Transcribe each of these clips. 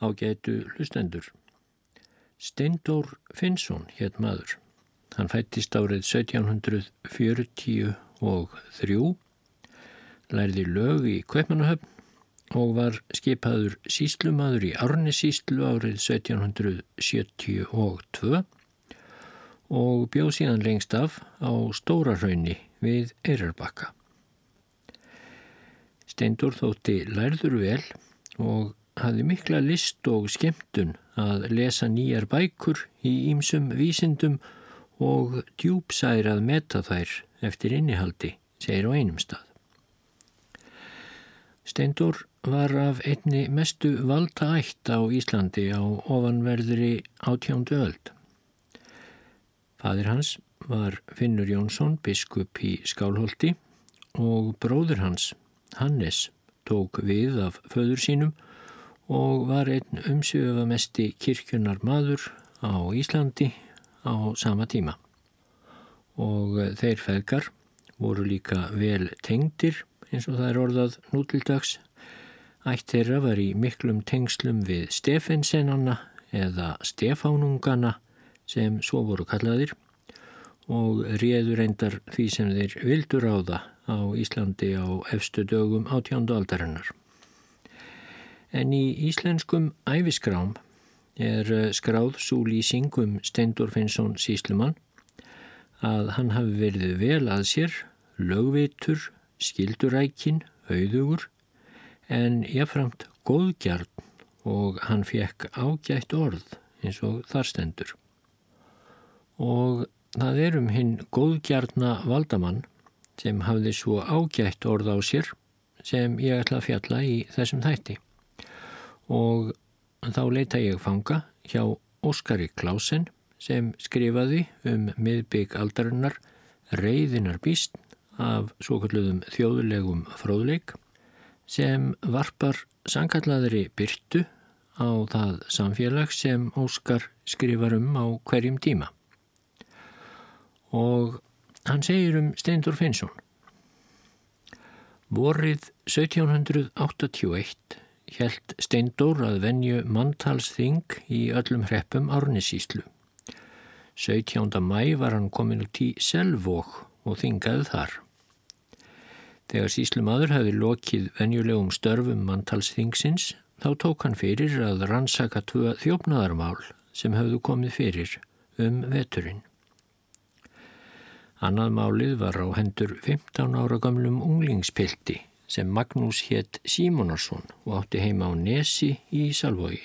Ágætu hlustendur. Steindór Finnsson hét maður. Hann fæddist árið 1743, lærði lög í Kaupmannahöfn og var skipaður sýslumaður í Árnessýslu árið 1772 og bjó síðan lengst af á Stórahrauni við Eyrarbakka. Steindór þótti lærður vel og hafði mikla list og skemmtun að lesa nýjar bækur í ýmsum vísindum og djúpsær að meta þær eftir innihaldi, segir á einum stað. Steindór var af einni mestu valdaætt á Íslandi á ofanverðri 18. öld. Faðir hans var Finnur Jónsson, biskup í Skálholti og bróðir hans, Hannes, tók við af föður sínum og var einn umsvifamesti kirkjunnar maður á Íslandi á sama tíma. Og þeir feðgar voru líka vel tengdir, eins og það er orðað nú til dags. Ætt þeirra var í miklum tengslum við Stefensennana eða Stefánungana sem svo voru kallaðir og réðu reyndar því sem þeir vildu ráða á Íslandi á efstu dögum 18. aldarinnar. En í íslenskum æviskrám skráð sú lýsing Steindór Finnsson sýslumann að hann hafi verið vel að sér, lögvitur, skyldurækinn, auðugur, en jafnframt góðgjarn og hann fékk ágætt orð eins og þar stendur. Og það hinn góðgjarna valdamann sem hafði svo ágætt orð á sér sem ég ætla að fjalla í þessum þætti. Og þá leita ég fanga hjá Óskari Clausen sem skrifaði miðbik aldarinnar Reiðinnar býsn af svokölluðum þjóðlegum fróðleik sem varpar sannkallaðri birtu á það samfélag sem Óskar skrifar á hverjum tíma. Og hann segir Steindór Finnsson. Vorið 1781 hélt Steindór að venju manntalsþing í öllum hreppum Árnessýslu. 17. maí var hann kominn út í Selvog og þingaði þar. Þegar sýslumaður hafði lokið venjulegum störfum manntalsþingsins, þá tók hann fyrir að rannsaka 2 þjófnaðarmál sem höfðu komið fyrir veturinn. Annað málið var á hendur 15 ára gamlum unglingspilti sem Magnús hét Símonarsson og átti heima á Nesi í Salvogi.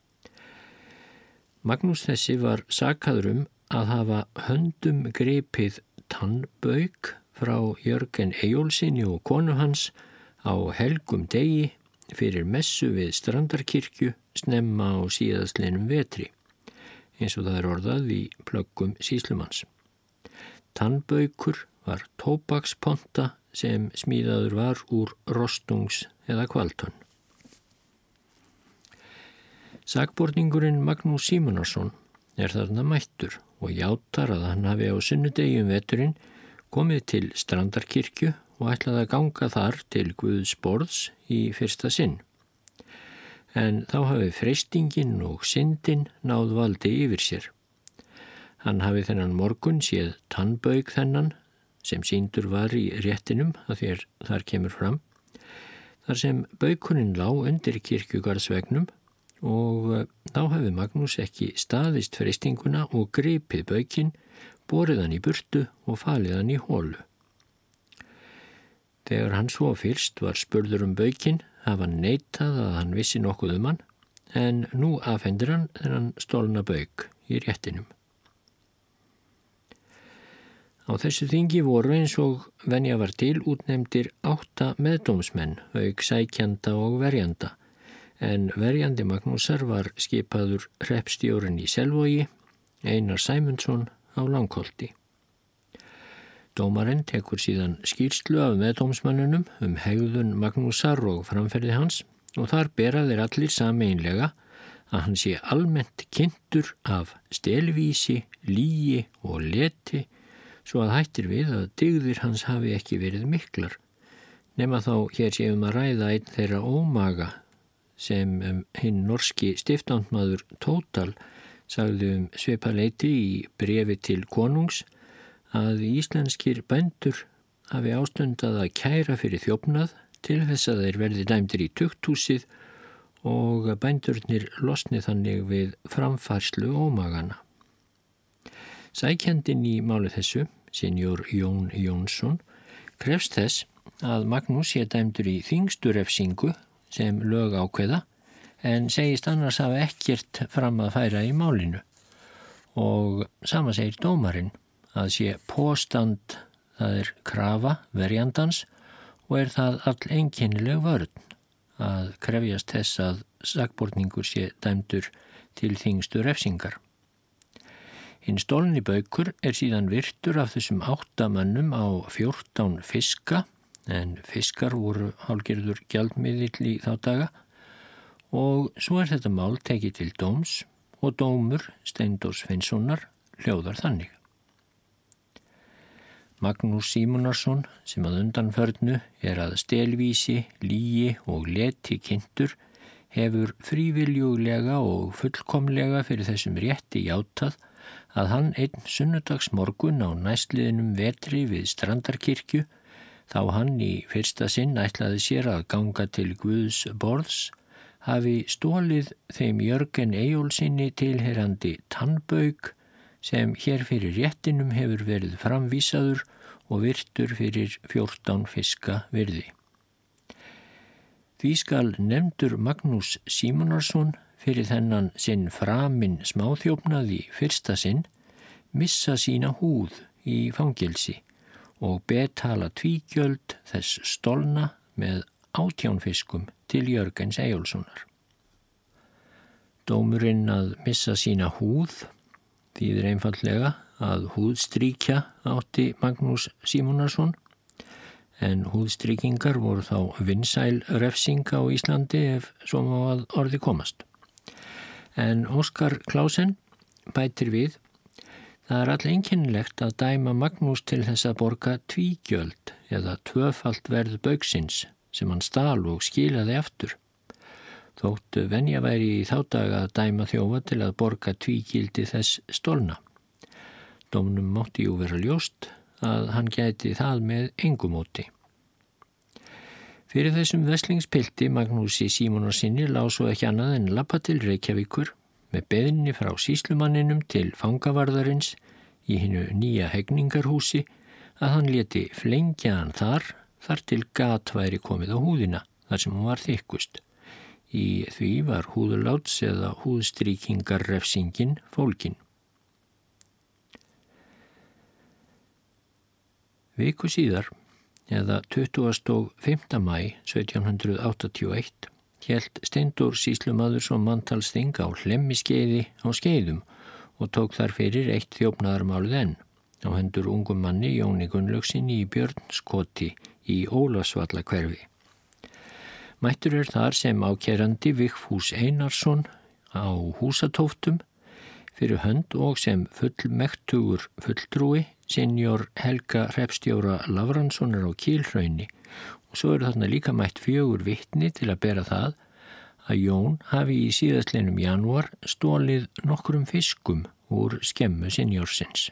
Magnús þessi var sakaður að hafa höndum gripið tannbauk frá Jörgen Eyjólfssyni og konu hans á helgum degi fyrir messu við Strandarkirkju snemma á síðastliðnum vetri, eins og það orðað í plöggum sýslumanns. Tannbaukur var tóbaksponta sem smíðaður var úr rostungs eða kvaltönn. Sakborningurinn Magnús Símonarsson þarna mættur og játar að hann hafi á sunnudegi veturinn komið til Strandarkirkju og ætlaði að ganga þar til Guðs borðs í fyrsta sinn. En þá hafi freistingin og syndin náð valdi yfir sér. Hann hafi þennan morgun séð tannbauk þennan sem sýndur var í réttinum að því þar kemur fram, þar sem baukurinn lá undir kirkjugarðsvegnum og þá hafi Magnús ekki staðist freistinguna og gripið baukinn, borið hann í burtu og falið hann í hólu. Þegar hann svo fyrst var spurður baukinn, hafa hann neitað að hann vissi nokkuð hann, en nú afhendir hann þennan stolna bauk í réttinum. Á þessu þingi voru eins og venja var til útnefndir 8 meðdómsmenn, auk sækjanda og verjanda, en verjandi Magnúsar var skipaður hreppstjórinn í Selvogi, Einar Sæmundsson á Langholti. Dómarinn tekur síðan skýrslu af meðdómsmönnunum hegðun Magnúsar og framferði hans og þar bera þeir allir sameiginlega að hann sé almennt kynntur af stelvísi, lygi og leti, svo að hættir við að dygðir hans hafi ekki verið miklar, nema þá hér sé að ræða einn þeirra ómaga sem hinn norski stiftamtmaður Total sagði svipað leyti í bréfi til konungs að íslenskir bændur hafi ástundað að kæra fyrir þjófnað til þess að þeir verði dæmdir í tukthúsið og bændurnir losni þannig við framfærslu ómagana. Sækjandinn í máli þessu, Sinjor Jón Jónsson, krefst þess að Magnús sé dæmdur í þyngstu refsingu sem lög ákveða en segist annars hafa ekkert fram að færa í málinu og sama segir dómarinn að sé póstand, það er krafa verjandans og er það alleinkennileg vörn að krefjast þess að sakborningur sé dæmdur til þyngstu refsingar. Hinn stolni baukur er síðan virtur af þessum 8 mönnum á 14 fiska, en fiskar voru hálfgerður gjaldmiðill í þá daga, og svo er þetta mál tekið til dóms og dómur Steindórs Finnssonar hljóðar þannig. Magnús Símonarsson, sem að undanförnu er að stelvísi, lygi og leti kynntur, hefur fríviljuglega og fullkomlega fyrir þessum rétti játað að hann einn sunnudagsmorgun á næstliðinum vetri við Strandarkirkju, þá hann í fyrsta sinn ætlaði sér að ganga til Guðs borðs, hafi stólið þeim Jörgen Eyjólfssyni tilheyrandi tannbauk sem hér fyrir réttinum hefur verið framvísaður og virtur fyrir 14 fiska virði. Því skal nefndur Magnús Símonarsson fyrir þennan sinn framinn smáþjófnað í fyrsta sinn missa sína húð í fangelsi og betala tvígjöld þess stolna með 18 fiskum til Jörgens Eyjólfssonar. Dómurinn að missa sína húð þýðir einfaldlega að húðstríkja átti Magnús Símonarsson, en húðstríkingar voru þá vinsæl refsing á Íslandi ef svo má að orði komast. En Óskar Clausen bætir við: það er alleinkennilegt að dæma Magnús til þess að borga tvígjöld eða tvöfalt verð bauksins sem hann stal og skilaði aftur. Þótt venja væri í þá daga að dæma þjófa til að borga tvígildi þess stolna. Dómnum mátti jú vera ljóst að hann gæti það með engu móti. Fyrir þessum veslingspilti Magnúsi Símonarsinni lá svo ekki annað en labba til Reykjavíkur með beiðni frá sýslumanninum til fangavarðarins í hinu nýja hegningarhúsi að hann léti flengja hann þar til gat væri komið á húðina þar sem hún var þykkust. Í því var húðuláts eða húðstríkingarrefsingin fólkin. Viku síðar, eða 25. maí 1781, hélt Steindór sýslumaður svo manntalsþing á Hlemmiskeiði á Skeiðum og tók þar fyrir eitt þjófnaðarmálið enn á hendur ungum manni Jóni Gunnlaugssyni í Björnskoti í Ólafsvallahverfi. Mættur er þar sem ákærandi Vigfús Einarsson á Húsatóftum fyrir hönd og sem fullmektugur fulltrúi Sinjor Helga hreppstjóra Lafranssonar á Kílhrauni og svo eru þarna líka mætt 4 vitni til að bera það að Jón hafi í síðastliðnum janúar stolið nokkrum fiskum úr skemmu sinjórsins.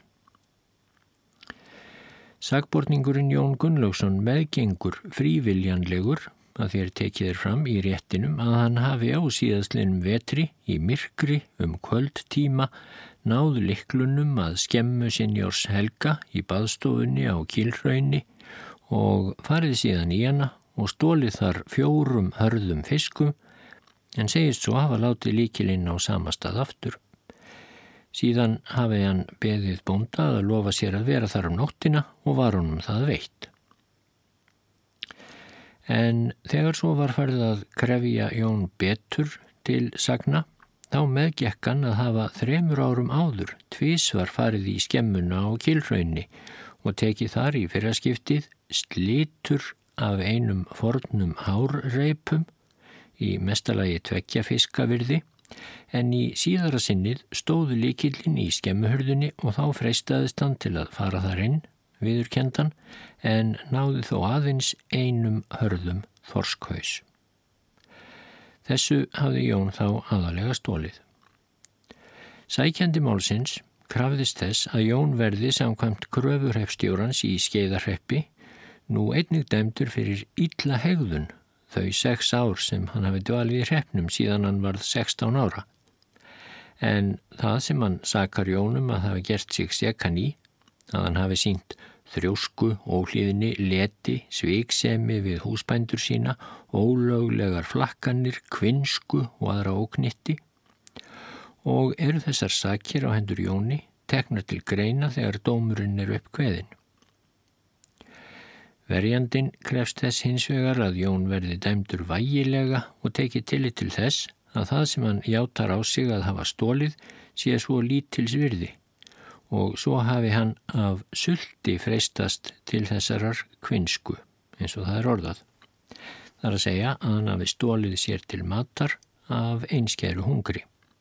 Sakborningurinn Jón Gunnlaugsson meðgengur fríviljanlegur að þér tekið er fram í réttinum að hann hafi á síðastliðnum vetri í myrkri kvöldtíma náð lyklunum að skemmu sinjórs Helga í baðstofunni á Kílhrauni og farið síðan í hana og stólið þar 4 hörðum fiskum en segist svo hafa látið lykilinn á sama stað aftur. Síðan hafi hann beðið bónda að lofa sér að vera þar nóttina og var honum það veitt. En þegar svo var farið að krefja Jón betur til sagna, þá meðgekk hann að hafa 3 árum áður tvisvar farið í skemmuna á Kílhrauni og tekið þar í fyrraskiptið slitur af einum fornum hárreipum í mestalagi 2 fiskavirði, en í síðara sinnið stóðu lykillinn í skemmuhurðinni og þá freistaðist hann til að fara þar inn, viðurkenndan, en náði þó aðeins 1 hörðum þorskhaus. Þessu hafði Jón þá aðalega stólið. Sækjandi málsins krafðist þess að Jón verði samkvæmt kröfuhreppstjórans í Skeiðarhreppi nú einnig dæmdur fyrir illa hegðun þau 6 ár sem hann hafi dvalið í hreppnum síðan hann varð 16 ára. En það sem hann sakar Jónum að hafa gert sig sekan í, að hann hafi sýnt þrjósku, óhlýðni, leti, sviksemi við húsbændur sína, ólöglegar flakkanir, kvinsku og aðra óknytti, og eru þessar sakir á hendur Jóni teknar til greina þegar dómurinn er uppkveðinn. Verjandinn krefst þess hins vegar að Jón verði dæmdur vægilega og tekið tillit til þess að það sem hann játar á sig að hafa stólið sé svo lítils virði og svo hafi hann af sulti freistast til þessarar kvinsku, eins og það er orðað. Það er að segja að hann hafi stólið sér til matar af einskæru hungri.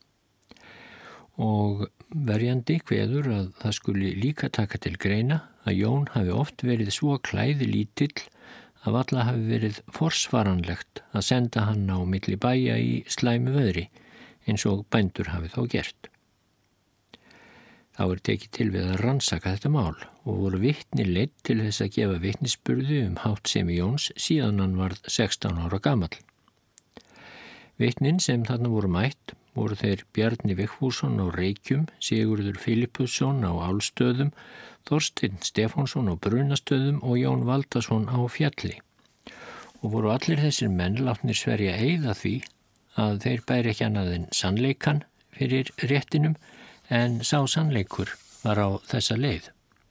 Og verjandi kveður að það skuli líka taka til greina að Jón hafi oft verið svo klæði lítill að varla hafi verið forsvaranlegt að senda hann á milli bæja í slæmu veðri eins og bændur hafi þó gert. Þá er tekið til við að rannsaka þetta mál og voru vitni leidd til þess að gefa vitnisburði háttsemi Jóns síðan hann varð 16 ára gamall. Vitnin sem þarna voru mætt voru þeir Bjarni Vigfússon á Reykjum, Sigurður Filippusson á Álstöðum, Þorsteinn Stefánsson á Brunastöðum og Jón Valdason á Fjalli. Og voru allir þessir menn látnir sverja eið að því að þeir bæri ekki annað en sannleikan fyrir réttinum, en sá sannleikur var á þessa leið.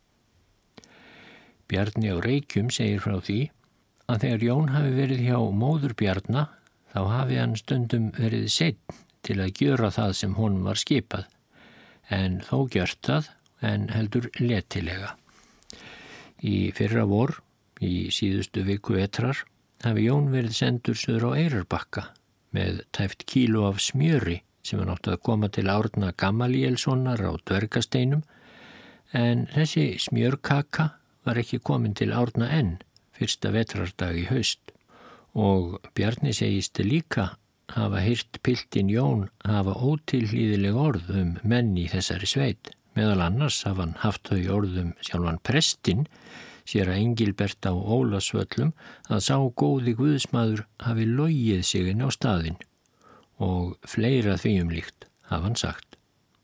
Bjarni á Reykjum segir frá því að þegar Jón hafi verið hjá móður Bjarna þá hafi hann stundum verið seinn til að gjöra það sem honum var skipað, en þó gjört það en heldur letilega. Í fyrra vor, í síðustu viku vetrar, hafi Jón verið sendur suður á Eyrarbakka með tæpt kíló af smjöri sem hann átti að koma til Árna Gamalielssonar á Dvergasteinum, en þessi smjörkaka var ekki komin til Árna enn fyrsta vetrardag í haust og Bjarni segist líka hafa heyrt piltinn Jón hafa ótilhlýðileg orð menn í þessari sveit. Meðal annars hafa hann haft þau orðum sjálfan prestinn, séra Engilbert á Ólafsvöllum, að sá góði guðsmaður hafi logið sig inn á staðinn og fleira því líkt hafa hann sagt.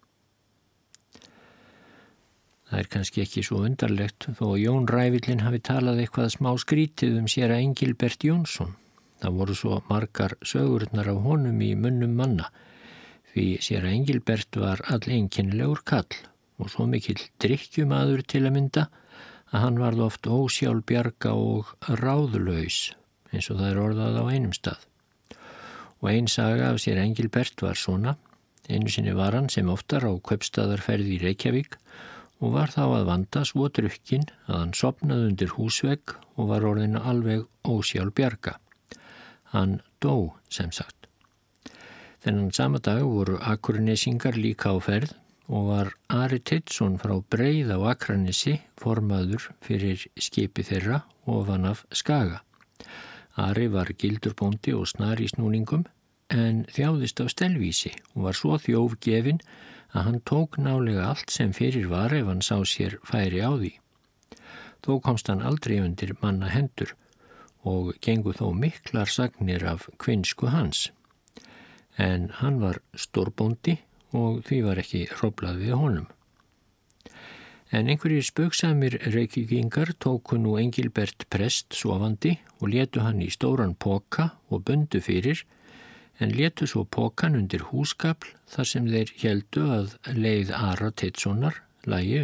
Það er kannski ekki svo undarlegt þó að Jón ræfillinn hafi talað eitthvað smá skrítið séra Engilbert Jónsson. Það voru svo margar sögurnar af honum í munnum manna, því séra Engilbert var alleinkennilegur kall og svo mikill drykkjumaður til að mynda að hann varð oft ósjálfbjarga og ráðlaus, eins og það er orðað á einum stað. Og ein saga af séra Engilbert var svona: einu sinni var hann sem oftar á kaupstaðarferð í Reykjavík og var þá að vanda svo drukkinn að hann sofnaði undir húsvegg og var orðinn alveg ósjálfbjarga. Hann dó sem sagt. Þennan sama dag voru Akurnesingar líka á ferð og var Ari Teitsson frá Breið á Akranesi formaður fyrir skipi þeirra ofan af Skaga. Ari var gildur bóndi og snar í snúningum en þjáðist af stelvísi og var svo þjófgefinn að hann tók nálega allt sem fyrir var ef hann sá sér færi á því. Þó komst hann aldrei undir manna hendur og gengu þó miklar sagnir af kvinsku hans. En hann var stórbóndi og því var ekki hróflað við honum. En einhverjir spauksamir Reykvíkingar tóku nú Engilbert prest sofandi og létu hann í stóran poka og bundu fyrir, en létu svo pokan undir húsgafl þar sem þeir héldu að leið Ara Teitssonar lægi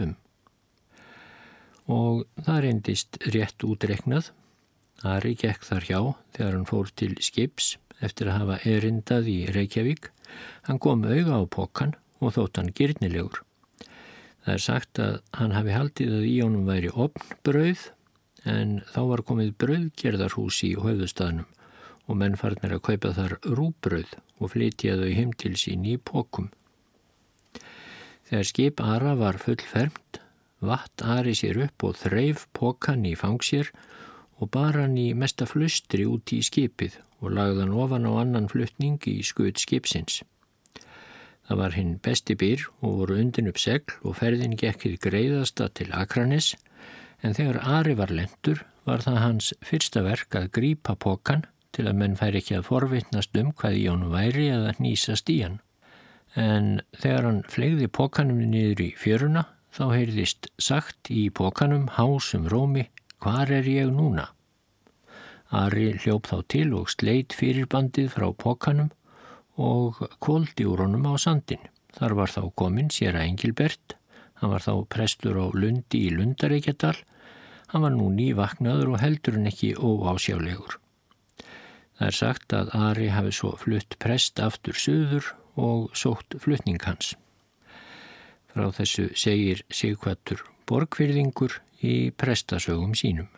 Og það reyndist rétt útreiknað. Ari gekk þar hjá þegar hann fór til skips eftir að hafa erindað í Reykjavík. Hann kom auga á pokan og þótt hann girnilegur. Það er sagt að hann hafi haldið að í honum væri ofnbrauð, en þá var komið brauðgerðarhús í höfðustaðnum og menn farnir að kaupa þar rúbrauð og flytja þau heim til sín í pokum. Þegar skip Ara var fullfermt, vatt Ari sér upp og þreif pokan í fang sér og bar hann í mesta flustri úti í skipið og lagði hann ofan á annan flutning í skut skipsins. Það var hinn besti byr og voru undin upp segl og ferðin gekk hið greiðasta til Akranes, en þegar Ari var lentur var það hans fyrsta verk að grípa pokan til að menn færi ekki að forvitnast hvað í honum væri eða hnýsast í hann. En þegar hann fleygði pokanum niður í fjöruna, þá heyrðist sagt í pokanum hásum rómi: "Hvar er ég núna?" Ari hljóp þá til og sleit fyrirbandið frá pokanum og kóldi úr honum á sandinn. Þar var þá kominn séra Engilbert. Hann var þá prestur á Lundi í Lundareykjadal. Hann var nú nývaknaður og heldur en ekki óásjálegur. Það er sagt að Ari hafi svo flutt prest aftur suður og sótt flutning hans. Frá þessu segir Sighvatur Borgfirðingur í prestasögum sínum.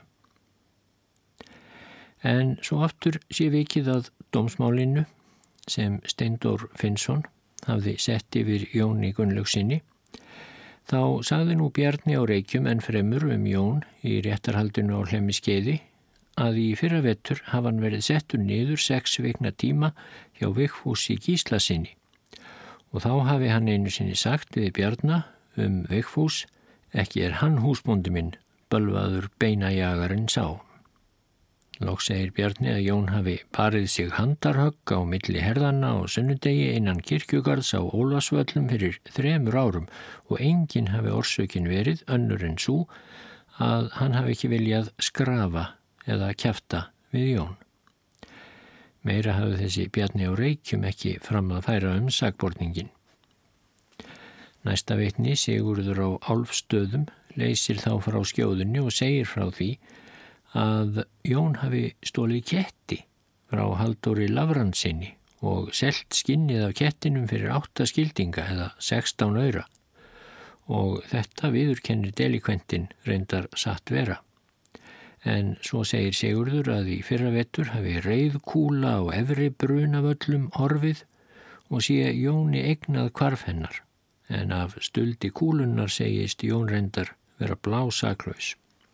En svo aftur sé vikið að dómsmálinu sem Steindór Finnsson hafði sett yfir Jóni Gunnlaugssyni. Þá sagði nú Bjarni á Reykjum enn fremur Jón í réttarhaldinu á Hlemmiskeiði að í fyrra vetur hafa hann verið settur niður 6 vikna tíma hjá Vigfúsi Gíslasyni. Og þá hafi hann einu sinni sagt við Bjarna Vigfús: "Ekki er hann húsbóndi minn, bölvaður beinajagarinn sá." Loks segir Bjarni að Jón hafi barið sig handarhögg á milli herðanna á sunnudegi innan kirkjugarðs á Ólafsvöllum fyrir 3 árum og enginn hafi orsökin verið önnur en sú að hann hafi ekki viljað skrafa eða kjafta við Jón. Meira hafi þessi Bjarni á Reykjum ekki fram að færa sakborningin. Næsta vitni, Sigurður á Álfstöðum, leysir þá frá skjóðunni og segir frá því að Jón hafi stólið ketti frá Halldóri Lafrandssyni og selt skinnið af kettinum fyrir 8 skildinga eða 16 aura. Og þetta viðurkennir delikventin reyndar satt vera. En svo segir Sigurður að í fyrra vetur hafi reiðkúla og efri brunavöllum horfið og sé Jóni eignað hvarf hennar, en af stuldi kúlunnar segist Jón reyndar vera blásaklaus.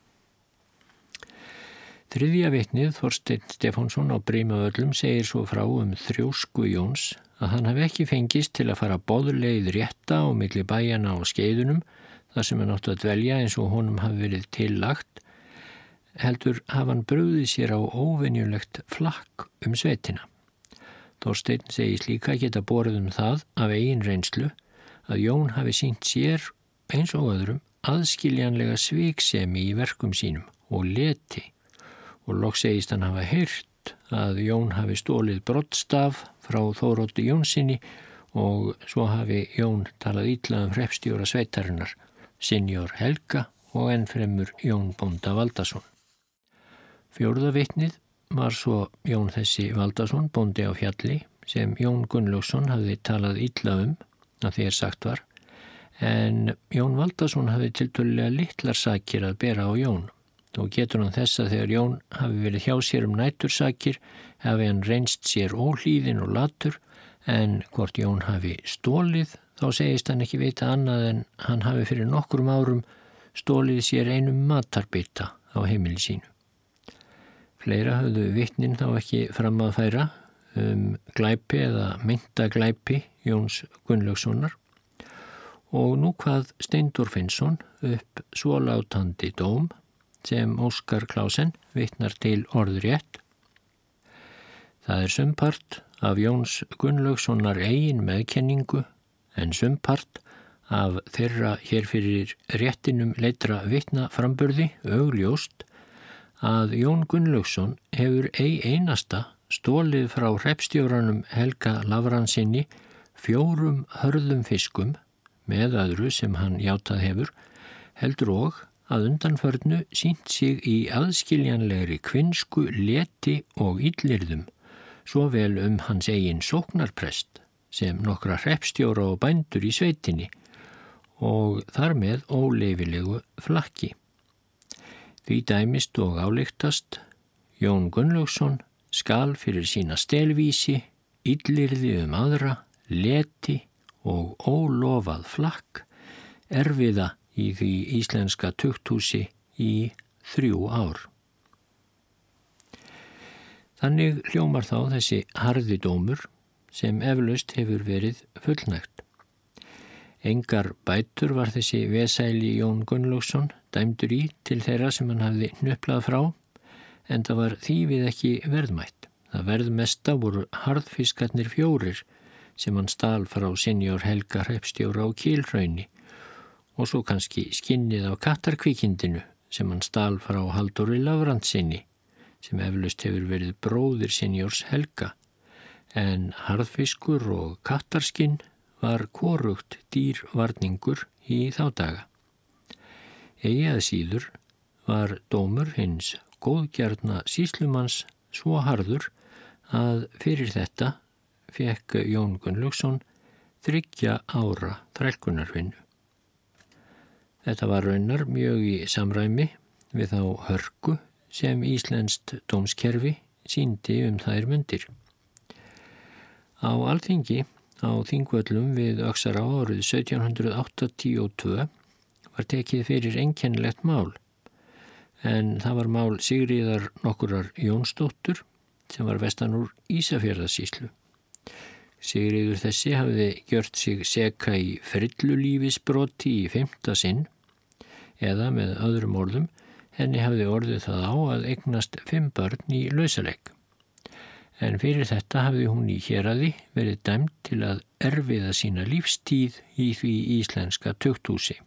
Þriðja vitnið, Þorsteinn Stefánsson á Brimavöllum, segir svo frá þrjósku Jóns að hann hafi ekki fengist til að fara boðleið rétta á milli bæjana á Skeiðunum, þar sem hann átti að dvelja eins og honum hafi verið tillagt, heldur hafa hann brugðið sér á óvenjulegt flakk sveitina. Þorsteinn segist líka geta borið það af eigin reynslu að Jón hafi sýnt sér eins og öðrum aðskiljanlega sviksemi í verkum sínum og leti, og loks segist hann hafa heyrt að Jón hafi stólið broddstaf frá Þóroddi Jónssyni og svo hafi Jón talað illa hreppstjóra sveitarinnar, Sinjor Helga og ennfremur Jón bónda Valdason. Fjórða vitnið var svo Jón þessi Valdason, bóndi á Fjalli, sem Jón Gunnlaugsson hafði talað illa að því sagt var, en Jón Valdason hafði tiltölulega litlar sakir að bera á Jón. Og getur hann þess að þegar Jón hafi verið hjá sér nætursakir, hafi hann reynst sér óhlýðinn og latur, en hvort Jón hafi stólið, þá segist hann ekki vita annað en hann hafi fyrir nokkrum árum stólið sér einum matarbita á heimili sínu. Fleira höfðu vitnin þá ekki fram að færa glæpi eða meinta glæpi Jóns Gunnlaugssonar, og nú kvað Steindór Finnsson upp svo látandi dóm sem Óskar Klásen vitnar til orðrétt. Það er sumpart af Jóns Gunnlaugssonar eigin meðkenningu, en sumpart af þeirra hér fyrir réttinum leitra vitna framburði augljóst að Jón Gunnlaugsson hefur einasta stólið frá hreppstjóranum Helga Lafrandssyni 4 hörðum fiskum með öðru sem hann játað hefur, heldur og að undanförnu sýnt sig í aðskiljanlegri kvinsku, leti og illyrðum, svo vel hans eigin sóknarprest sem nokkra hreppstjóra og bændur í sveitinni og þar með óleifilegu flakki. Því dæmist og ályktast Jón Gunnlaugsson skal fyrir sína stelvísi, illyrði aðra, leti og ólofað flakk erfiða í því íslenska tukthúsi í 3 ár. Þannig hljómar þá þessi harði dómur sem eflaust hefur verið fullnægt. Engar bætur var þessi vesæli Jón Gunnlaugsson dæmdur í til þeirra sem hann hafði hnuplað frá, enda var þýfið ekki verðmætt. Það verðmesta voru harðfiskarnir 4 sem hann stal frá Sinjor Helga hreppstjóra á Kílhrauni og svo kannski skinnið á kattarkvikindinu sem hann stal frá Halldóri Lafrandsinni sem eflaust hefur verið bróðir Sinjors Helga, en harðfiskur og kattarskinn var hvorugt dýr varningur í þá daga. Eigi að síður var dómur hins góðgjarna sýslumanns svo harður að fyrir þetta fékk Jón Gunnlaugsson 3 ára þrælkunarvinnu. Þetta var raunar mjög í samræmi við þá hörku sem íslenskt dómskerfi sýndi þær mundir. Á Alþingi, á Þingvöllum við Öxará árið 1782 var tekið fyrir einkennilegt mál, en það var mál Sigríðar nokkurar Jónsdóttur sem var vestan úr Ísafjarðarsýslu. Sigríður þessi hafði gjört sig seka í frillulífisbroti í 5. sinn, eða með öðrum orðum, henni hafði orðið það á að eignast 5 börn í lausaleik. En fyrir þetta hafði hún í héraði verið dæmd til að erfiða sína lífstíð í því íslenska tukthúsi.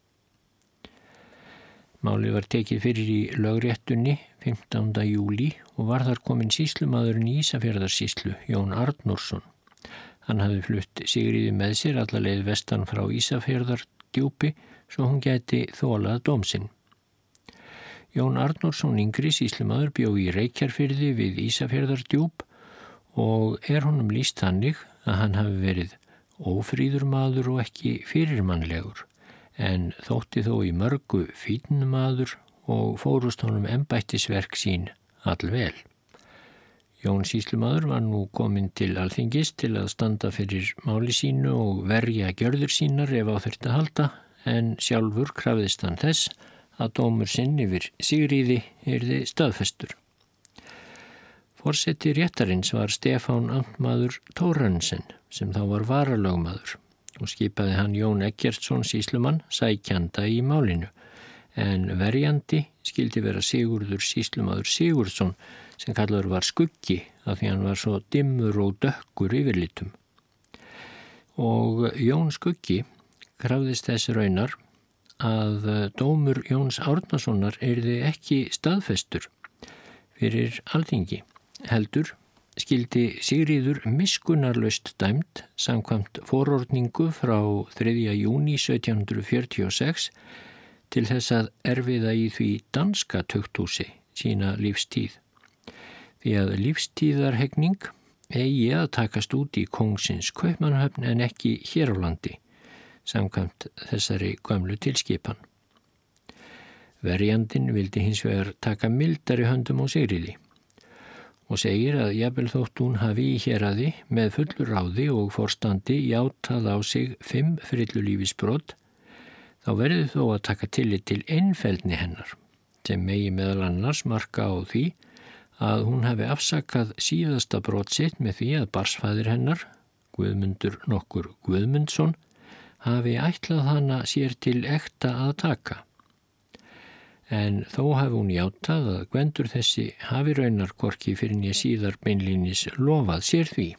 Málið var tekið fyrir í lögréttunni 15. júlí og var þar kominn sýslumaðurinn í Ísafjarðarsýslu, Jón Arnórsson. Hann hafði flutt Sigríði með sér alla leið vestan frá Ísafjarðardjúpi svo hún gæti þolað dómsinn. Jón Arnórsson yngri sýslumaður bjó í Reykjarfirði við Ísafjarðardjúp og honum lýst þannig að hann hafi verið ófríður maður og ekki fyrirmannlegur, en þótti þó í mörgu fínn maður og fórust honum embættisverk sín allvel. Jón sýslumaður var nú kominn til Alþingis til að standa fyrir máli sínu og verja gjörðir sínar ef á þurfti að halda, en sjálfur krafðist hann þess að dómur sinn yfir Sigríði yrði staðfestur. Forseti réttarins var Stefán amtmaður Thorarnsen sem þá var varalögmaður og skipaði hann Jón Eggertsson sýslumann sækjanda í málinu, en verjandi skildi vera Sigurður sýslumaður Sigurðsson sem kallaður var Skuggi af því hann var svo dimmur og dökkur yfirlitum. Og Jón Skuggi krafðist þess raunar að dómur Jóns Árnasonar yrði ekki staðfestur fyrir Alþingi. Heldur skildi Sigríður miskunnarlaust dæmd samkvæmt forordningu frá 3. júní 1746 til þess að erfiða í því danska tukthúsi sína lífstíð. Því að lífstíðarhegning eigi að takast út í Kóngsins Kaupmannahöfn en ekki hér á landi, samkvæmt þessari gömlu tilskipan. Verjandinn vildi hins vegar taka mildari höndum á Sigríði og segir að jafnvel þótt hún hafi í héraði með fullu ráði og forstandi játað á sig 5 frillulífisbrot, þá verði þó að taka tillit til einfeldni hennar, sem megi meðal annars marka á því að hún hafi afsakað síðasta brot sitt með því að barsfaðir hennar, Guðmundur nokkur Guðmundsson, hafi ætlað hana sér til ekta að taka. En þó hafi hún játað að Gvendur þessi hafi raunar hvorki fyrir né síðar beinlínis lofað sér því.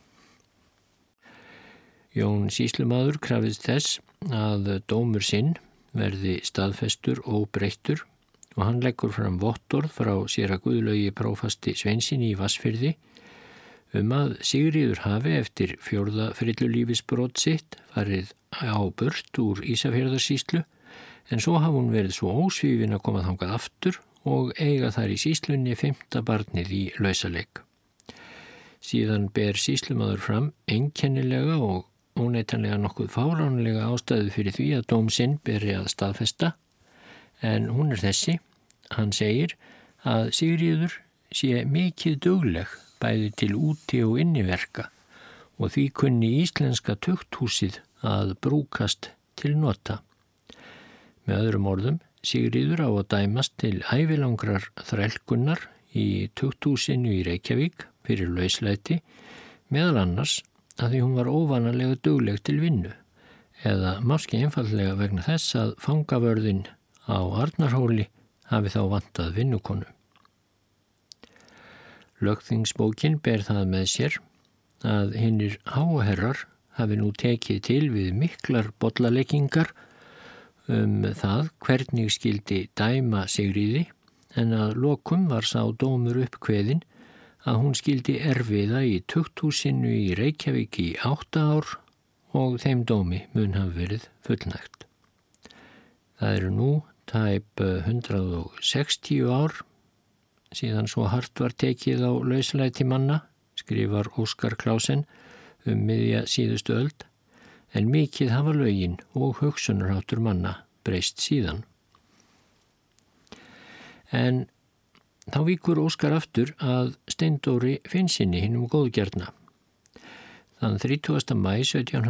Jón sýslumaður krafðist þess að dómur sinn verði staðfestur og breyttur og hann leggur fram vottorð frá séra Guðlaugi prófasti Sveinssyni í Vatnsfirði að Sigríður hafi eftir 4. frillulífisbrot sitt farið á burt úr Ísafjarðarsýslu, en svo hafi hún verið svo ósvífin að koma þangað aftur og eiga þar í sýslunni 5. barnið í lausaleik. Síðan ber sýslumaður fram einkennilega og óneitanlega nokkuð fáránlega ástæðu fyrir því að dóm sinn beri að staðfesta, en hún þessi, hann segir að Sigríður sé mikið dugleg bæði til úti og inniverka og því kunni íslenska tukthúsið að brúkast til nota. Með öðrum orðum, Sigríður á að dæmast til ævilangrar þrælkunar í tukthúsinu í Reykjavík fyrir lauslæti, meðal annars að því hún var óvanalega dugleg til vinnu, eða máski einfallega vegna þess að fangavörðin á Arnarhóli hafi þá vantað vinnukonu. Lögþingsbókin ber það með sér að hinnir háherrar hafi nú tekið til við miklar bollaleggingar það hvernig skildi dæma Sigríði, en að lokum var sá dómur uppkveðinn að hún skildi erfiða í tukthúsinu í Reykjavík í 8 ár og þeim dómi mun hafa verið fullnægt. Það eru nú tæp 160 ár síðan svo hart var tekið á lauslæti manna, skrifar Óskar Clausen miðja síðustu öld, en mikið hafa lögin og hugsunarháttur manna breyst síðan. En þá víkur Óskar aftur að Steindóri Finnssyni hinum góðgjarna. Þann 30. maí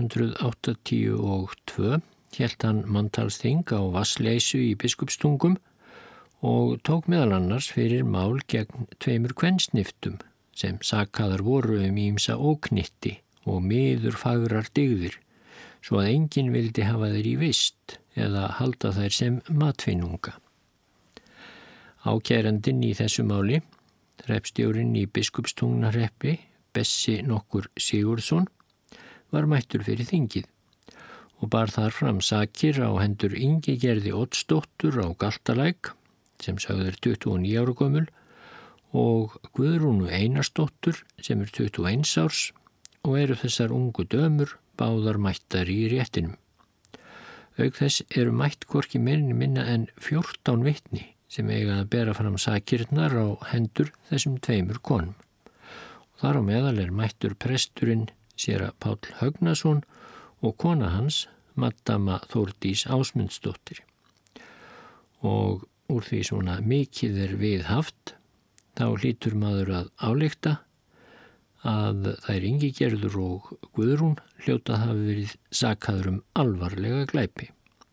1782 hélt hann manntalsþing á Vatnsleysu í Biskupstungum og tók meðal annars fyrir mál gegn 2 kvensniftum sem sakaðar voru ýmsa óknytti og miður fagrar dygðir, svo að enginn vildi hafa þeir í vist eða halda þær sem matfinnunga. Ákærandinn í þessu máli, hreppstjórinn í Biskupstungnarhreppi, Bessi nokkur Sigurðsson, var mættur fyrir þingið og bar þar fram sakir á hendur Ingigerði Oddsdóttur á Galtalæk, sem sögður 29 ára gömul, og Guðrúnu Einarsdóttur sem 21 árs og eru þessar ungu dömur báðar mættar í réttinum. Auk þess eru mætt hvorki minna en 14 vitni sem eiga að bera fram sakirnar á hendur þessum 2 konum. Þar á meðal mættur presturinn séra Páll Högnason og kona hans, Maddama Þórdís Ásmundsdóttir. Og úr því svona mikið við haft, þá hlýtur maður að álykta að þær Ingigerður og Guðrún hljóta hafi verið sakaður alvarlega glæpi.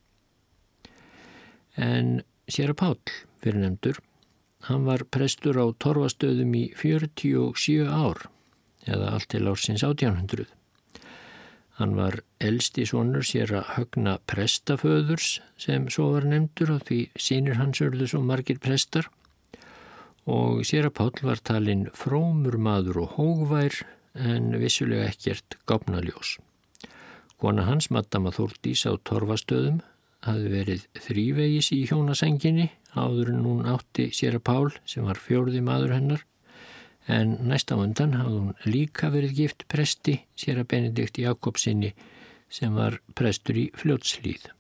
En séra Páll, fyrrnefndur, hann var prestur á Torfastöðum í 47 ár, eða allt til ársins 1800. Hann var elsti sonur séra Högna prestaföðurs sem svo var nefndur og því synir hans urðu svo margir prestar, og séra Páll var talinn frómur maður og hógvær en vissulega ekkert gáfnaljós. Kona hans, Maddama Þórdís á Torfastöðum, hafði verið þrívegis í hjónasenginni áður en hún átti séra Pál sem var 4. maður hennar, en næst á undan hafði hún líka verið gift presti séra Benedikt Jakobssyni sem var prestur í Fljótshlíð.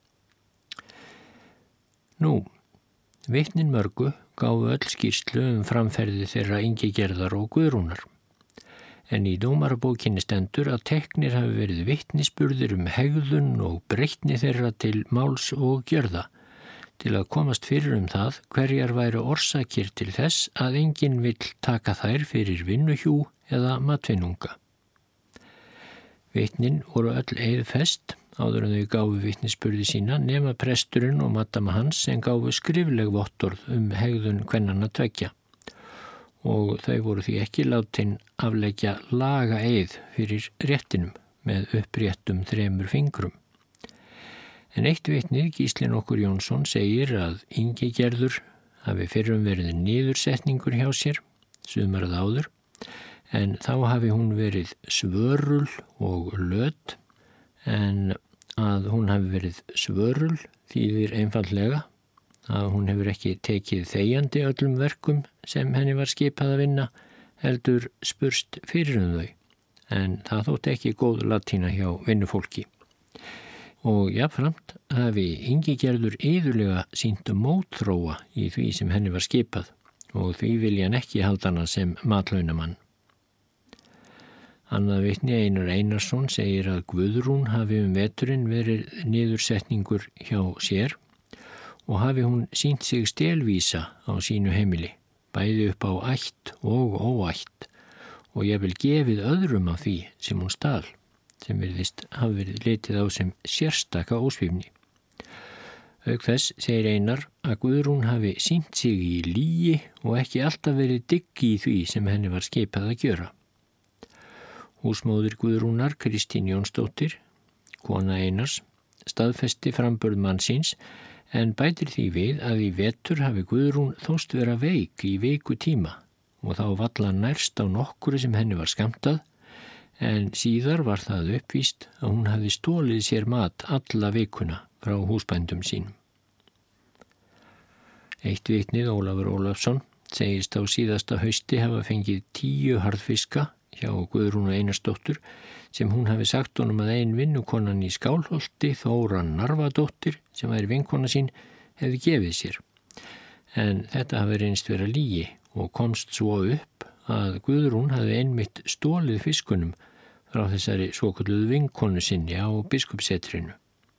Nú, vitnin mörgu gáfu öll skýrslu framferði þeirra Ingigerðar og Guðrúnar, en í dómarabókinni stendur að teknir hafi verið vitnisburðir hegðun og breytni þeirra til máls og gjörða, til að komast fyrir það hverjar væru orsakir til þess að enginn vill taka þær fyrir vinnuhjú eða matvinnunga. Vitnin voru öll eiðfest áður en þau gáfu vitnisburði sína nema presturinn og maddama hans sem gáfu skrifleg vottorð hegðun kvennanna tveggja, og þau voru því ekki látin afleggja lagaeið fyrir réttinum með uppréttum 3 fingrum. En eitt vitnið, Gísli nokkur Jónsson, segir að Ingigerður hafi fyrrum verið niðursetningur hjá sér, sumarið áður, en þá hafi hún verið svörul og löt, en að hún hafi verið svörul þýðir einfaldlega að hún hefur ekki tekið þegjandi öllum verkum sem henni var skipað að vinna, heldur spurst fyrir þau, en það þótti ekki góð latína hjá vinnufólki. Og jafnframt hafi Ingigerður iðulega sýnt mótþróa í því sem henni var skipað og því vilja hann ekki halda hana sem matlaunamann. Annað vitni Einar Einarsson segir að Guðrún hafi veturinn verið niðursetningur hjá sér og hafi hún sýnt sig stelvísa á sínu heimili, bæði upp á ætt og óætt, og ég vil gefið öðrum af því sem hún stal, sem virðist hafi verið litið á sem sérstaka ósvífni. Auk þess segir Einar að Guðrún hafi sýnt sig í lygi og ekki alltaf verið dyggi í því sem henni var skipað að gjöra. Húsmóðir Guðrúnar, Kristín Jónsdóttir, kona Einars, staðfesti framburð mannsins en bætir því við að í vetur hafi Guðrún þóst vera veik í viku tíma og þá valla nærst á nokkru sem henni var skammtað, en síðar var það uppvíst að hún hafi stólið sér mat alla vikuna frá húsbændum sínum. Eitt vitnið, Ólafur Ólafsson, segist á síðasta hausti hafa fengið 10 harðfiska hjá Guðrúnu Einarsdóttur sem hún hafi sagt honum að ein vinnukonan í Skálholti, Þóra Narfadóttir, sem væri vinkona sín, hefði gefið sér. En þetta hafi reynst vera lygi og komst svo upp að Guðrún hafi einmitt stólið fiskunum frá þessari svokölluðu vinkonu sinni á biskupssetrinu.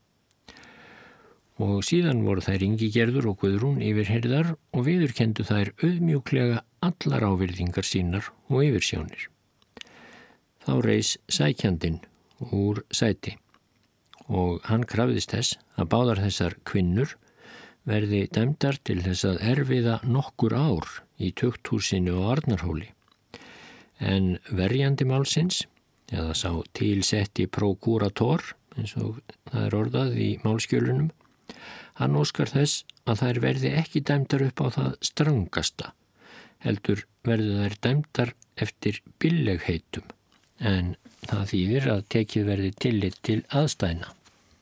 Og síðan voru þær Ingigerður og Guðrún yfirheyrðar og viðurkenndu þær auðmjúklega allar ávirðingar sínar og yfirsjónir. Þá reis sækjandinn úr sæti og hann krafðist þess að báðar þessar kvinnur verði dæmdar til þess að erfiða nokkur ár í tukthúsinu á Arnarhóli. En verjandi málsins, eða sá tilsetti prokúrator, eins og það er orðað í málskjölunum, hann óskar þess að þær verði ekki dæmdar upp á það strangasta, heldur verði þær dæmdar eftir billegheitum, en það þýðir að tekið verði tillit til aðstæðna.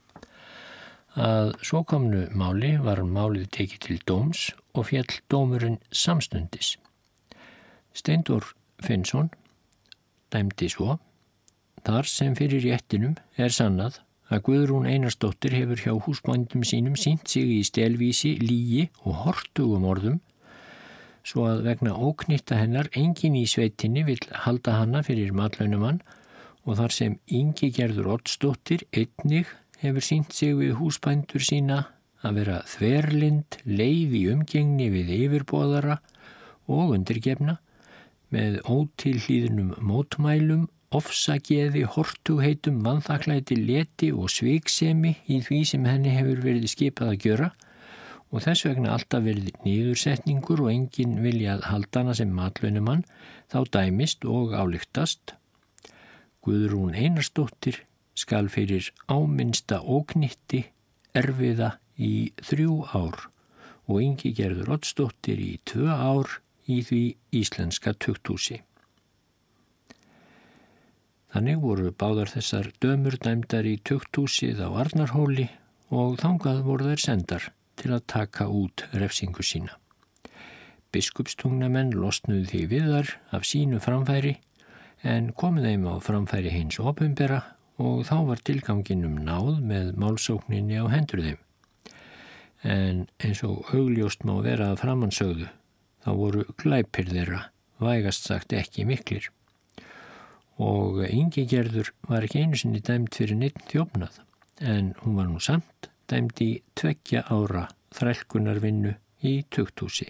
Að svo komnu máli var málið tekið til dóms og féll dómurinn samstundis. Steindór Finnsson dæmdi svo: þar sem fyrir réttinum er sannað að Guðrún Einarsdóttir hefur hjá húsbændum sínum sýnt sig í stelvísi, lygi og hortugum orðum, svo að vegna óknytta hennar enginn í sveitinni vill halda hana fyrir matlaunumann og þar sem Ingigerður Oddsdóttir einnig hefur sýnt sig við húsbændur sína að vera þverlind, leið í umgengni við yfirboðara og undirgefna, með ótilhlýðnum mótmælum, ofsageði, hortugheitum, vanþakklæti, leti og sviksemi í því sem henni hefur verið skipað að gjöra og þess vegna alltaf verið niðursetningur og enginn viljað halda hana sem matlaunumann, þá dæmist og ályktast: Guðrún Einarsdóttir skal fyrir áminnsta óknytti erfiða í 3 ár og Ingigerður Oddsdóttir í 2 ár í því íslenska tukthúsi. Þannig voru báðar þessar dömur dæmdar í tukthúsið á Arnarhóli og þangað voru þær sendar til að taka út refsingu sína. Biskupstungnamenn losnuðu því við þar af sínu framfæri en komu þeim á framfæri hins opinbera og þá var tilganginum náð með málsókninni á hendur þeim. En eins og augljóst má vera að framansögðu, þá voru glæpir þeirra vægast sagt ekki miklir. Og Ingigerður var ekki einu sinni dæmd fyrir neinn þjófnað, en hún var nú samt dæmd í 2 ára þrælkunarvinnu í tukthúsi.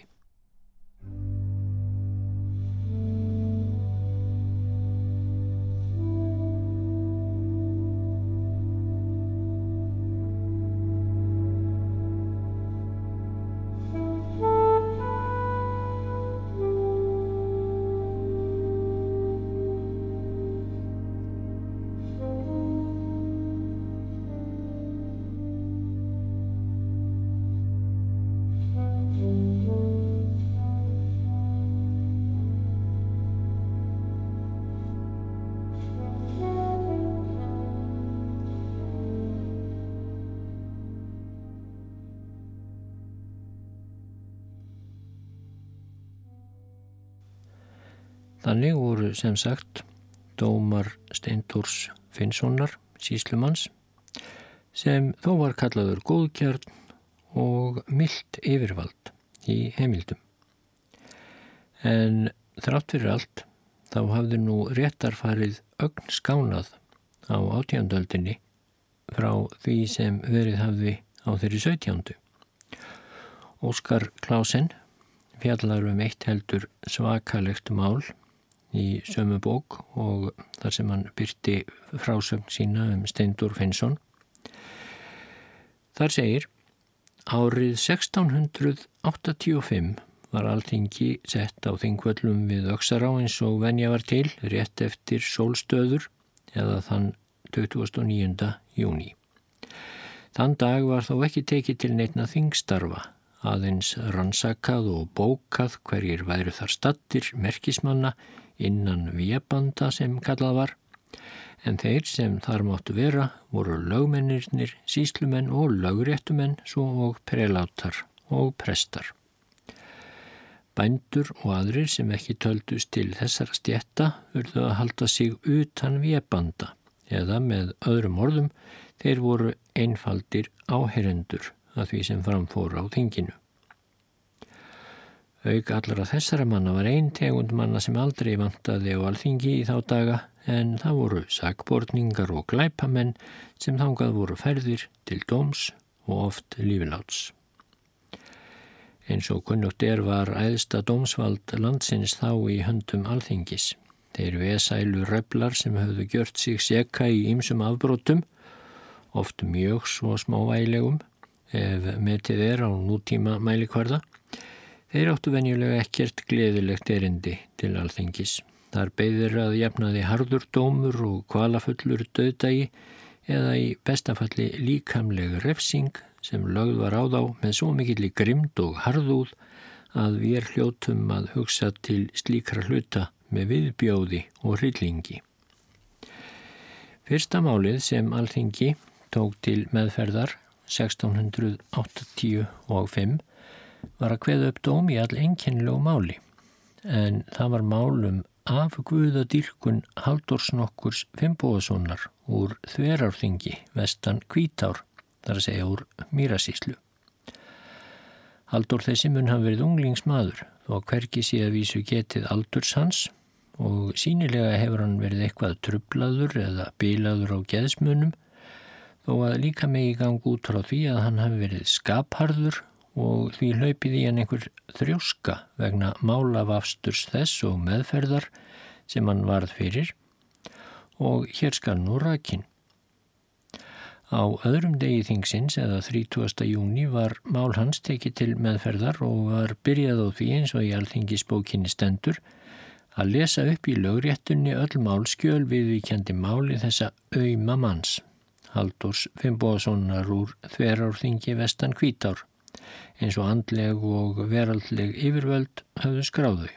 Þannig voru sem sagt dómar Steindórs Finnssonar, sýslumanns, sem þó var kallaður góðgjarn og milt yfirvald í heimildum. En þrátt fyrir allt, þá hafði nú réttarfarið ögn skánað á 18. öldinni frá því sem verið hafði á þeirri 17. Óskar Clausen fjallar eitt heldur svakalegt mál í sömu bók og þar sem hann birti frásögn sína Steindór Finnsson. Þar segir Árið 1685 var Alþingi sett á Þingvöllum við Öxará eins og venja var til, rétt eftir sólstöður eða þann 29. júní. Þann dag var þó ekki tekið til neinna þingstarfa, aðeins rannsakað og bókað hverjir væru þar staddir merkismanna innan vébanda sem kallað var, en þeir sem þar máttu vera voru lögmennirnir, sýslumenn og lögréttumenn, svo og prelátar og prestar. Bændur og aðrir sem ekki töldust til þessara stétta urðu að halda sig utan vébanda, eða með öðrum orðum, þeir voru einfaldir áheyrendur að því sem framfór á þinginu. Auk allra þessara manna var ein tegund manna sem aldrei vantaði á Alþingi í þá daga, en það voru sakborningar og glæpamenn sem þangað voru færðir til dóms og oft lífláts. Eins og kunnugt var æðsta dómsvald landsins þá í höndum Alþingis. Þeir vesælu reblar sem höfðu gjört sig seka í ýmsum afbrotum, oft mjög svo smávægilegum, ef metið á nútíma mælikvarða. Þeir áttu venjulega ekkert gleðilegt erindi til Alþingis. Þar beið að jafnaði harður dómur og kvalafullur dauðdagi eða í bestafalli líkamleg refsing sem lögð var á þá með svo mikilli grimmd og harðúð að við hljótum að hugsa til slíkra hluta með viðbjóði og hryllingi. Fyrsta málið sem Alþingi tók til meðferðar 1685 var að kveða upp dóm í alleinkennilegu máli, en það var málum afguðadýrkun Halldórs nokkurs Finnbogasonar úr Þverárþingi vestan Hvítár, þar að segja úr Mýrasýslu. Halldór þessi mun hafa verið unglingsmaður, þó hvergi sé að vísu getið aldurs hans, og sýnilega hefur hann verið eitthvað truflaður eða bilaður á geðsmunum, þó að líka megi gang út frá því að hann hafi verið skapharður og því hlaupið í hann einhver þrjóska vegna málavafsturs þess og meðferðar sem hann varð fyrir, og hér skal nú rakin. Á öðrum degi þingsins eða 30. júní var mál hans tekið til meðferðar og var byrjað á því eins og í Alþingisbókinni stendur að lesa upp í lögréttunni öll málskjöl viðvíkjandi máli þessa auma manns, Halldórs Finnbogasonar úr Þverárþingi vestan Hvítár, eins og andleg og veraldleg yfirvöld höfðu skráðu.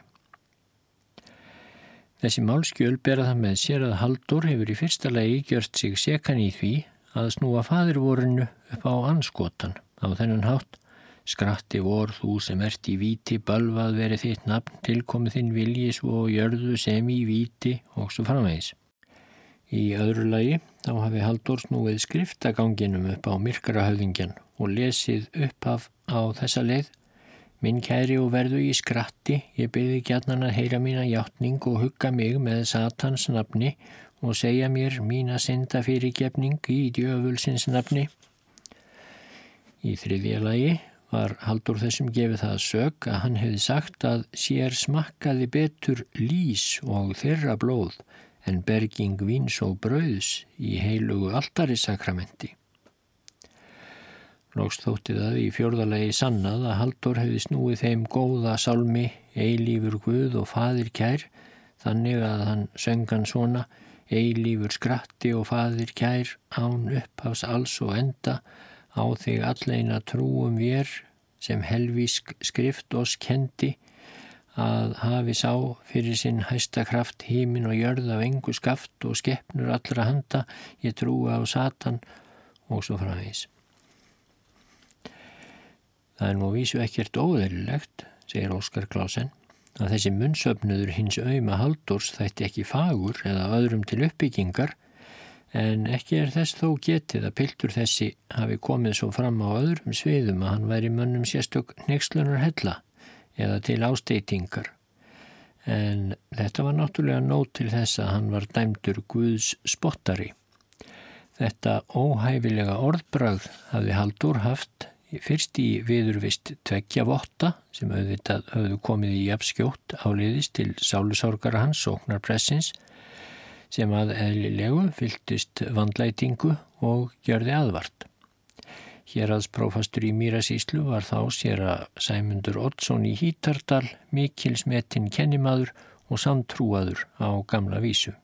Þessi málskjöl bera það með sér að Halldór hefur í fyrsta lagi gjört sig sekan í því að snúa faðirvorinu upp á andskotan á þennan hátt: skratti vor þú sem ert í víti, bölvað verið þitt nafn, tilkomið þinn vilji svo jörðu sem í víti og svo framvegis. Í öðru lagi þá hafi Halldór snúið skriftaganginum upp á myrkrahöfðingjan og lesið upphaf á þessa leið: minn kæri og verðu í skratti, ég byrði gjarnan að heyra mína játning og hugga mig með Satans nafni og segja mér mína synda fyrirgefning í djöfulsins nafni. Í þriðja lagi var Halldór þessum gefið það sök að hann hefði sagt að sér smakkaði betur lýs og þeirra blóð en berging víns og brauðs í heilugu altarisakramenti. Loks þótti það í fjórða lagi sannað að Halldór hefði snúið þeim góða sálmi eilífur Guð og faðir kær, þannig að hann söng hann svona: eilífur skratti og faðir kær, án upphafs alls og enda, á þig alleina trúum vér, sem helvísk skrift oss kendi, að hafi sá fyrir sinn hæsta kraft hímin og jörð af engu skaft og skepnur allra handa, ég trúi á Satan og svo framvegis. Það nú vísu ekkert óeðlilegt, segir Óskar Clausen, að þessi munnsöfnuður hins auma Halldórs þætti ekki fagur eða öðrum til uppbyggingar, en ekki þess þó getið að piltur þessi hafi komið svo fram á öðrum sviðum að hann væri mönnum sérstök hneykslunnar hella eða til ásteytingar. En þetta var náttúrulega nóg til þess að hann var dæmdur Guðs spottari. Þetta óhæfilega orðbragð hafði Halldór haft fyrst í viðurvist 2 votta sem auðvitað höfðu komið í jafnskjótt áleiðis til sálusorgara hans sóknarpressins, sem að eðlilegu fylltist vandlætingu og gjörði aðvart. Héraðsprófastur í Mýrasýslu var þá séra Sæmundur Oddsson í Hítardal, mikils metinn kennimaður og samtrúaður á gamla vísu.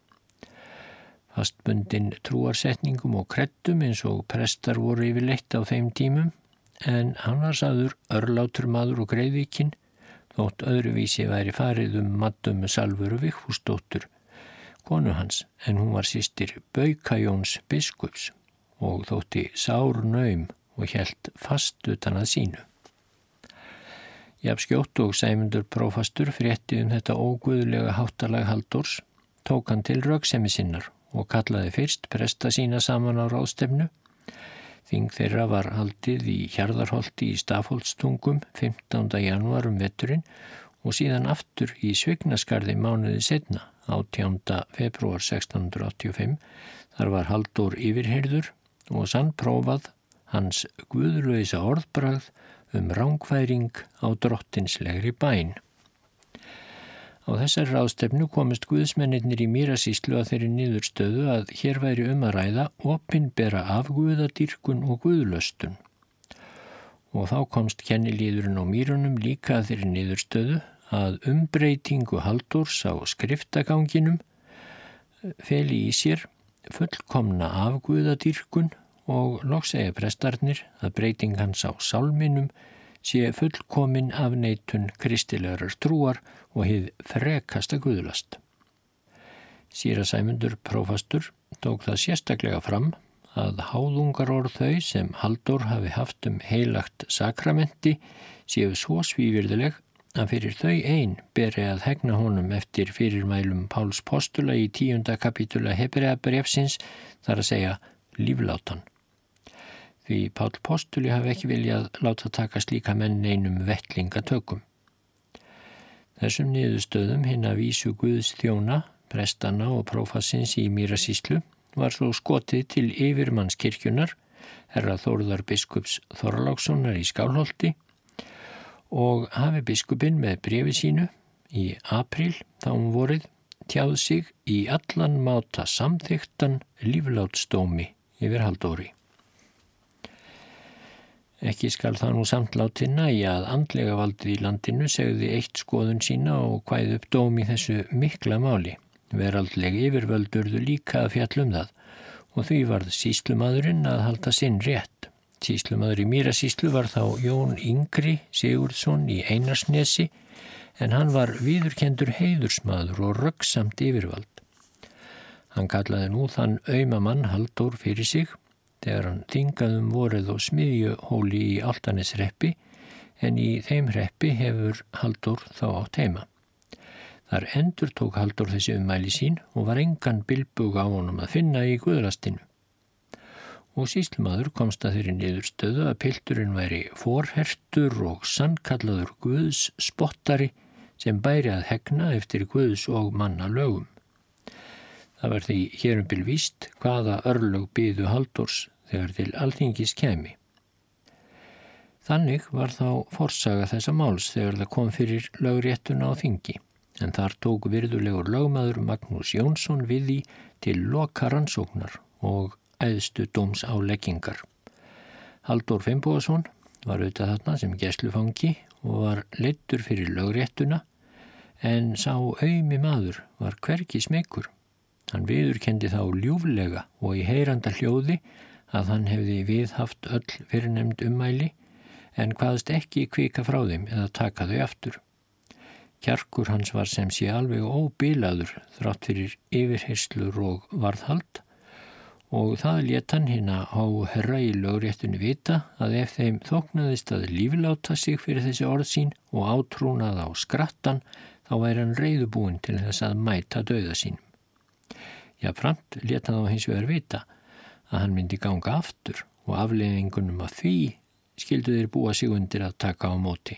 Fastbundin trúarsetningum og kreddum eins og prestar voru yfirleitt á þeim tímum, en hann var sagður örlátur maður og greiðvikinn, þótt öðruvísi væri farið Maddumu Salvöru Vigfúsdóttur, konu hans, en hún var systir Baukajóns biskups og þótti sár naum og hélt fast utan að sínu. Jafn skjótt og Sæmundur prófastur frétti þetta óguðlega háttalag Halldórs, tók hann til rögsemi sinnar og kallaði fyrst presta sína saman á ráðstefnu. Þing þeirra var haldið í Hjarðarholti í Stafholtstungum 15. janúar veturinn og síðan aftur í Svignaskarði mánuði seinna, 18. febrúar 1685. Þar var Halldór yfirheyrður og sannprófað hans guðlausa orðbragð rangfæring á drottinslegri bæn. Á þessari ráðstefnu komist guðsmennirnir í Mýrasýslu að þeirri niðurstöðu að hér væri að ræða opinbera afguðadýrkun og guðlöstun. Og þá komst kennilíðurinn á Mýrunum líka að þeirri niðurstöðu að umbreytingu Halldórs á skriftaganginum feli í sér fullkomna afguðadýrkun og loks segja prestarnir að breyting hans á sálminum sé fullkomin afneitun kristilegar trúar og hið frekasta guðlast. Síra Sæmundur prófastur tók það sérstaklega fram að háðungarorð þau sem Halldór hafi haft heilagt sakramenti séu svo svívirðileg að fyrir þau ein beri að hegna honum eftir fyrirmælum Páls postula í 10. kapítula Hebreabréfsins, þar að segja líflátan. Því Páll postuli hafi ekki viljað láta taka slíka menn einum vettlingatökum. Þessum niðurstöðum hinna vísu Guðs þjóna, prestana og prófassins í Mýrasýslu var svo skotið til yfirmannskirkjunar, herra Þórðar biskups Þorlákssonar í Skálholti, og hafi biskupinn með bréfi sínu í apríl þá vorið tjáð sig í allan máta samþykktan líflátsdómi yfir Halldóri. Ekki skal það nú samt látið nægja að andlega valdið í landinu segði eitt skoðun sína og kvæði upp dóm í þessu mikla máli. Veraldleg yfirvöld urðu líka að fjalla það og því varð sýslumaðurinn að halda sinn rétt. Sýslumaður í Mýrasýslu var þá Jón Yngri Sigurðsson í Einarsnesi, en hann var viðurkendur heiðursmaður og röggsamt yfirvald. Hann kallaði nú þann aumamann Halldór fyrir sig, þegar hann þingaði vorið og smiðjuhóli í Álftaneshreppi, en í þeim hreppi hefur Halldór þá átt heima. Þar endurtók Halldór þessi ummæli sín og var engan bilbug á honum að finna í guðlastinu. Og sýslumaður komst að þeirri niðurstöðu að pilturinn væri forhertur og sannkallaður Guðs spottari sem bæri að hegna eftir Guðs og manna lögum. Það var því hérubil víst hvaða örlög biðu Halldórs þegar til alþingis kæmi. Þannig var þá forsaga þessa máls þegar það kom fyrir lögréttuna á þingi, en þar tók virðulegur lögmaður Magnús Jónsson við því til loka rannsóknar og æðstu dómsáleggingar. Halldór Finnbogason var auðvitað þarna sem gæslufangi og var leiddur fyrir lögréttuna, en sá aumi maður var hvergi smeykur. Hann viðurkenndi þá ljúflega og í heyranda hljóði að hann hefði viðhaft öll fyrrnefnd ummæli, en kvaðst ekki kvika frá þeim eða taka þau aftur. Kjarkur hans var sem sé alveg óbilaður þrátt fyrir yfirheyrslur og varðhald, og það lét hann hina á herra í lögréttunni vita að ef þeim þóknaðist að lífláta sig fyrir þessi orð sín og átrúnað á skrattan, þá væri hann reiðubúinn til þess að mæta dauða sínum. Jafnframt lét hann þá hins vegar vita að hann myndi ganga aftur og afleiðingunum af því skyldu þeir búa sig undir að taka á móti.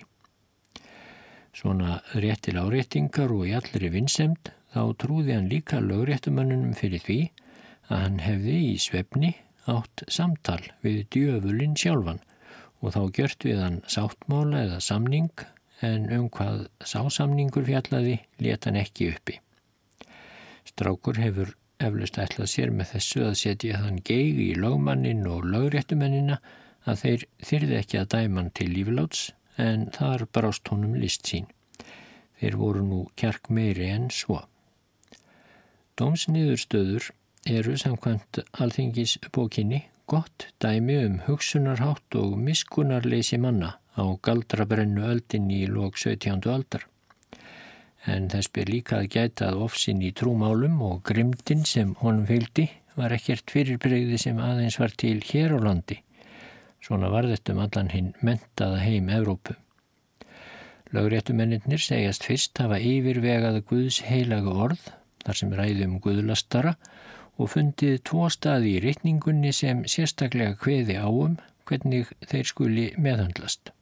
Svona rétt til áréttingar og í allri vinsemd þá trúði hann líka lögréttumönnunum fyrir því að hann hefði í svefni átt samtal við djöfulinn sjálfan og þá gjört við hann sáttmála eða samning, en hvað sá samningur fjallaði lét hann ekki uppi. Strákur hefur eflaust ætlað sér með þessu að setja þann geig í lögmanninn og lögréttumennina að þeir þyrði ekki að dæma hann til lífláts, en þar brást honum list sín. Þeir voru nú kjark meiri en svo. Dómsniðurstöður eru samkvæmt Alþingisbókinni gott dæmi hugsunarhátt og miskunnarleysi manna á galdrabrennu öldinni í lok 17. aldar. En þess ber líka að gæta að ofsinn í trúmálum og grimmdin sem honum fylgdi var ekkert fyrirbrigði sem aðeins var til hér á landi. Svona var þetta allan hinn menntaða heim Evrópu. Lögréttumennirnir segjast fyrst hafa yfirvegað Guðs heilaga orð, þar sem ræði guðlastara, og fundið 2 staði í ritningunni sem sérstaklega kveði á hvernig þeir skuli meðhöndlast.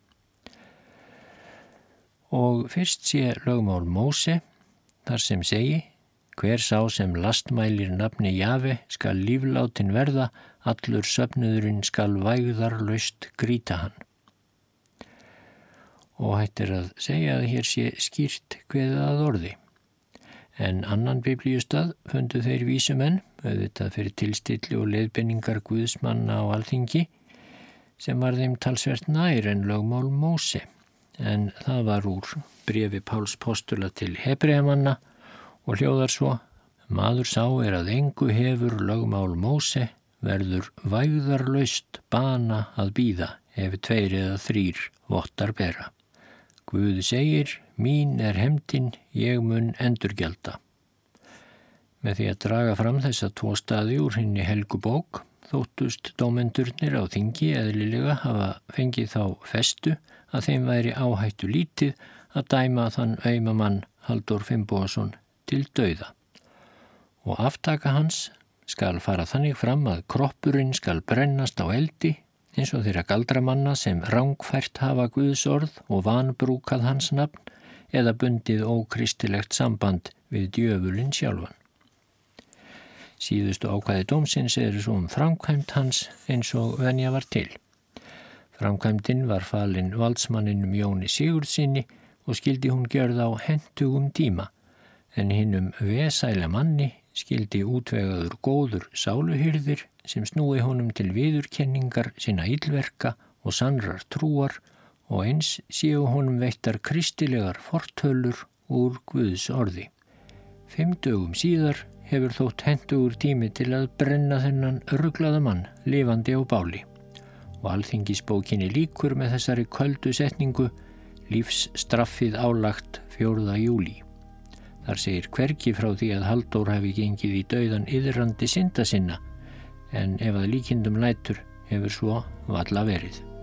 Og fyrst sé lögmál Móse, þar sem segi: hver sá sem lastmælir nafni Jave skal líflátin verða, allur söfnuðurinn skal vægðarlaust grýta hann. Og hægt að segja að hér sé skýrt kveðið að orði. En annan biblíustað fundu þeir vísumenn, auðvitað fyrir tilstilli og leiðbeiningar Guðsmanna á Alþingi, sem var þeim talsvert nær en lögmál Móse. En það var úr bréfi Páls postula til Hebreamanna og hljóðar svo: maður sá að engu hefur lögmál Móse, verður vægðarlaust bana að bíða, ef 2 eða 3 vottar bera. Guð segir: mín hefndin, ég mun endurgjalda. Með því að draga fram þessa 2 staði úr hinni helgu bók þóttust dómendurnir á þingi eðlilega hafa fengið þá festu að þeim væri áhættu lítið að dæma þann aumamann Halldór Finnbogason til dauða. Og aftaka hans skal fara þannig fram að kroppurinn skal brennast á eldi, eins og þeirra galdramanna sem rangfært hafa Guðs orð og vanbrúkað hans nafn eða bundið ókristilegt samband við djöfulinn sjálfan. Síðustu ákvæði dómsins eru svo framkvæmd hans eins og venja var til. Framkvæmdin var falin valdsmanninum Jóni Sigurðssyni og skildi hún gjörð á hentugum tíma, en hinum vesæla manni skildi útvegaður góður sáluhyrðir sem snúi honum til viðurkenningar sinna illverka og sannrar trúar, og eins séu honum veittar kristilegar fortölur úr Guðs orði. 5 dögum síðar hefur þótt hentugur tími til að brenna þennan ruglaða mann lifandi á báli. Og Alþingisbókinni lýkur með þessari köldu setningu: lífsstraffið álagt 4. júlí. Þar segir hvergi frá því að Halldór hafi gengið í dauðan iðrandi synda sinna, en ef að líkindum lætur hefur svo varla verið.